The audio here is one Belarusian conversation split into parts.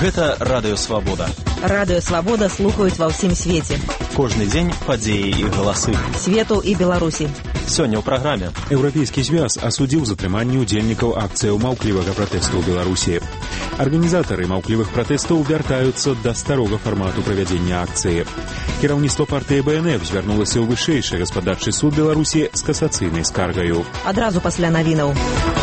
Гэта Радыё Свабода. Радыё Свабода слухаюць ва ўсім свеце. Кожны дзень падзеі і галасы. Свету і Беларусі. Сёння ў праграме. Еўрапейскі звяз асудзіў затрыманне ўдзельнікаў акцыяў маўклівага пратэсту ў Беларусі. Арганізатары маўклівых пратэстаў вяртаюцца да старога фармату правядзення акцыі. Кіраўніцтва партыі БНФ звярнулася ў вышэйшы гаспадарчы суд Беларусі з касацыйнай скаргаю. Адразу пасля навінаў.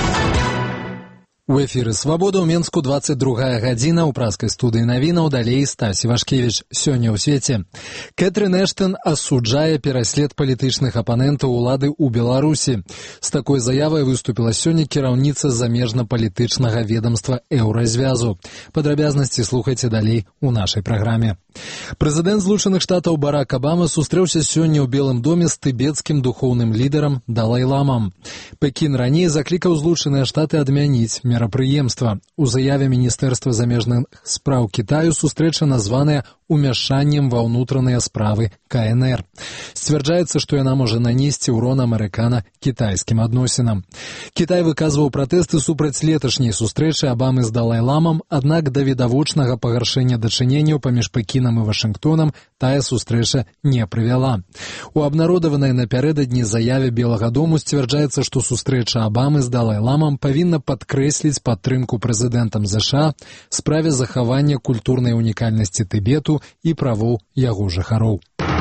У эфіры «Свабода» ў Менску 22 гадзіна. У праскай студыі навінаў далей Стась Івашкевіч. Сёння ў свеце. Кэтрын Эштон асуджае пераслед палітычных апанентаў улады ў Беларусі. З такой заявай выступіла сёння кіраўніца замежна-палітычнага ведамства Еўразвязу. Падрабязнасці слухайце далей у нашай праграме. Прэзідэнт Злучаных Штатаў Барак Абама сустрэўся сёння ў Белым доме з тыбецкім духоўным лідарам Далай-ламам. Пекін раней заклікаў Злучаныя Штаты адмяніць мерапрыемства. У заяве Міністэрства замежных спраў Кітаю сустрэча названая умяшаннем ва ўнутраныя справы КНР. Сцвярджаецца, што яна можа нанесці ўрон амерыкана-кітайскім адносінам. Кітай выказваў пратэсты супраць леташняй сустрэчы Абамы з Далай-ламам, аднак да відавочнага пагаршэння дачыненняў паміж Пекінам і Вашынгтонам тая сустрэча не прывяла. У абнародаванай напярэдадні заяве Белага дому сцвярджаецца, што сустрэча Абамы з Далай-ламам павінна падкрэсліць падтрымку прэзідэнтам ЗША справе захавання культурнай унікальнасці Тыбету і правоў яго жыхароў.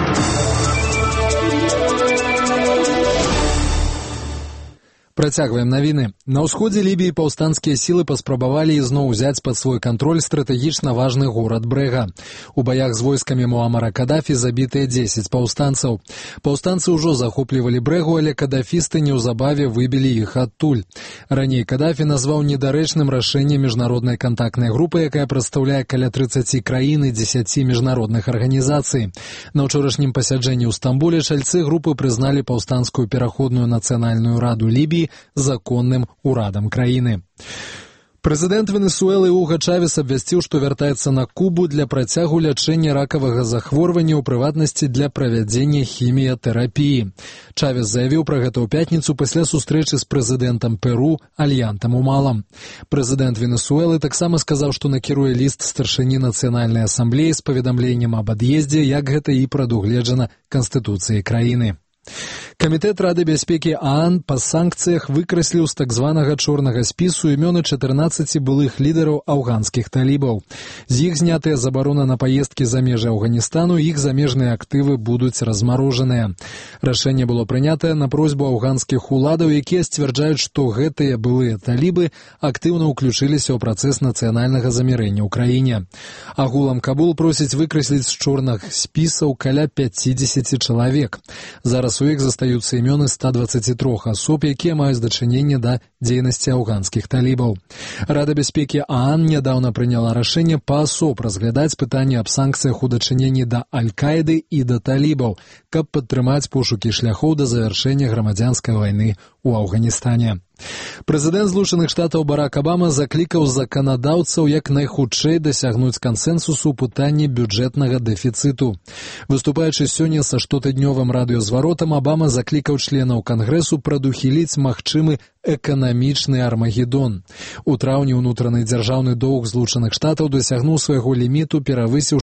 Працягваем навіны. На ўсходзе Лібіі паўстанцкія сілы паспрабавалі ізноў узяць пад свой кантроль стратэгічна важны горад Брэга. У баях з войскамі Муамара Кадафі забітыя 10 паўстанцаў. Паўстанцы ўжо захоплівалі Брэгу, але кадафісты неўзабаве выбілі іх адтуль. Раней Кадафі назваў недарэчным рашэнне міжнароднай кантактнай групы, якая прадстаўляе каля 30 краін і 10 міжнародных арганізацый. На ўчорашнім пасяджэнні ў Стамбуле чальцы групы прызналі паўстанцкую пераходную нацыянальную раду Лібіі законным урадам краіны. Прэзідэнт Венесуэлы Уга Чавес абвясціў, што вяртаецца на Кубу для працягу лячэння ракавага захворвання, у прыватнасці для правядзення хіміятэрапіі. Чавес заявіў пра гэта ў пятніцу пасля сустрэчы з прэзідэнтам Перу Альянтам Умалам. Прэзідэнт Венесуэлы таксама сказаў, што накіруе ліст старшыні Нацыянальнай асамблеі з паведамленнем аб ад'ездзе, як гэта і прадугледжана Канстытуцыяй краіны. Камітэт Рады бяспекі ААН па санкцыях выкрасліў з так званага чорнага спісу імёны 14 былых лідараў афганскіх талібаў. З іх знятыя забарона на паездкі за межы Афганістану, іх замежныя актывы будуць размарожаныя. Рашэнне было прынятае на просьбу афганскіх уладаў, якія сцвярджаюць, што гэтыя былыя талібы актыўна ўключыліся ў працэс нацыянальнага замірэння ў краіне. Агулам Кабул просіць выкрасліць з чорных спісаў каля 50 чалавек. Зараз у іх застаюцца імёны 123 асоб, якія маюць дачыненне да дзейнасці афганскіх талібаў. Рада бяспекі ААН нядаўна прыняла рашэнне паасоб разглядаць пытанне аб санкцыях у дачыненні да Аль-Каіды і да талібаў, каб падтрымаць пошукі шляхоў да завяршэння грамадзянскай вайны ў Афганістане. Прэзідэнт Злучаных Штатаў Барак Абама заклікаў заканадаўцаў як найхутчэй дасягнуць кансэнсусу ў пытанні бюджэтнага дэфіцыту. Выступаючы сёння са штотыднёвым радыёзваротам, Абама заклікаў членаў Кангрэсу прадухіліць магчымы эканамічны армагеддон. У траўні ўнутраны дзяржаўны доўг Злучаных Штатаў дасягнуў свайго ліміту, перавысіў